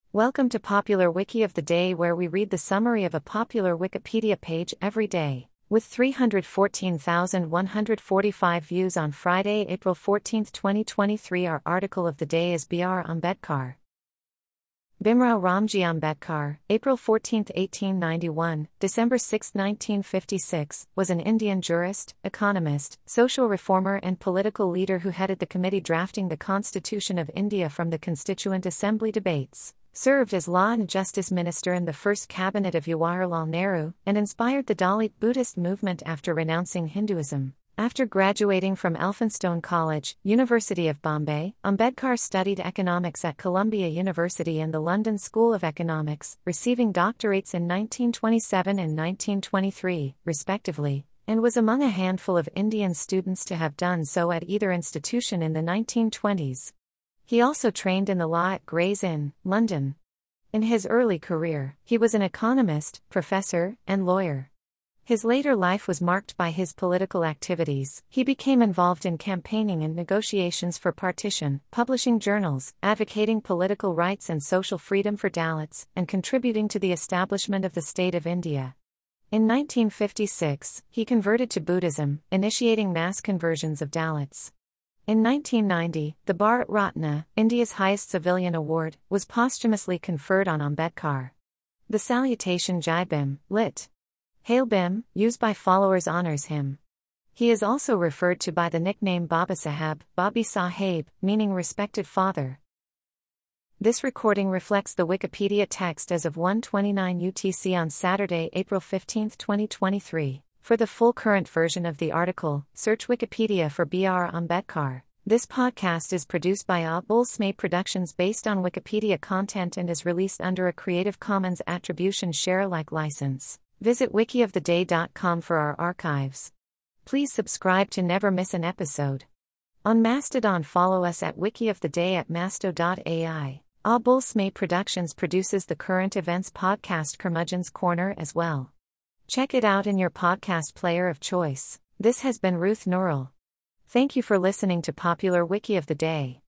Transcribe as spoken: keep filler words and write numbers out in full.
Welcome to Popular Wiki of the Day, where we read the summary of a popular Wikipedia page every day. With three hundred fourteen thousand one hundred forty-five views on Friday, April fourteenth, twenty twenty-three, our article of the day is B R Ambedkar. Bhimrao Ramji Ambedkar, April fourteenth, eighteen ninety-one, December sixth, nineteen fifty-six, was an Indian jurist, economist, social reformer and political leader who headed the committee drafting the Constitution of India from the Constituent Assembly debates, served as Law and Justice Minister in the first cabinet of Jawaharlal Nehru, and inspired the Dalit Buddhist movement after renouncing Hinduism. After graduating from Elphinstone College, University of Bombay, Ambedkar studied economics at Columbia University and the London School of Economics, receiving doctorates in nineteen twenty-seven and nineteen twenty-three, respectively, and was among a handful of Indian students to have done so at either institution in the nineteen twenties. He also trained in the law at Gray's Inn, London. In his early career, he was an economist, professor, and lawyer. His later life was marked by his political activities. He became involved in campaigning and negotiations for partition, publishing journals, advocating political rights and social freedom for Dalits, and contributing to the establishment of the State of India. In nineteen fifty-six, he converted to Buddhism, initiating mass conversions of Dalits. In nineteen ninety, the Bharat Ratna, India's highest civilian award, was posthumously conferred on Ambedkar. The salutation Jai Bhim, lit. Hail Bhim, used by followers honors him. He is also referred to by the nickname Baba Saheb, Babi Sahib, meaning respected father. This recording reflects the Wikipedia text as of one twenty-nine U T C on Saturday, April fifteenth, twenty twenty-three. For the full current version of the article, search Wikipedia for B R Ambedkar. This podcast is produced by Abul Smay Productions based on Wikipedia content and is released under a Creative Commons Attribution Share Alike license. Visit wiki of the day dot com for our archives. Please subscribe to never miss an episode. On Mastodon, follow us at Wiki of the Day at masto dot A I. Abul Smay Productions produces the current events podcast Curmudgeon's Corner as well. Check it out in your podcast player of choice. This has been Ruth Nurul. Thank you for listening to Popular Wiki of the Day.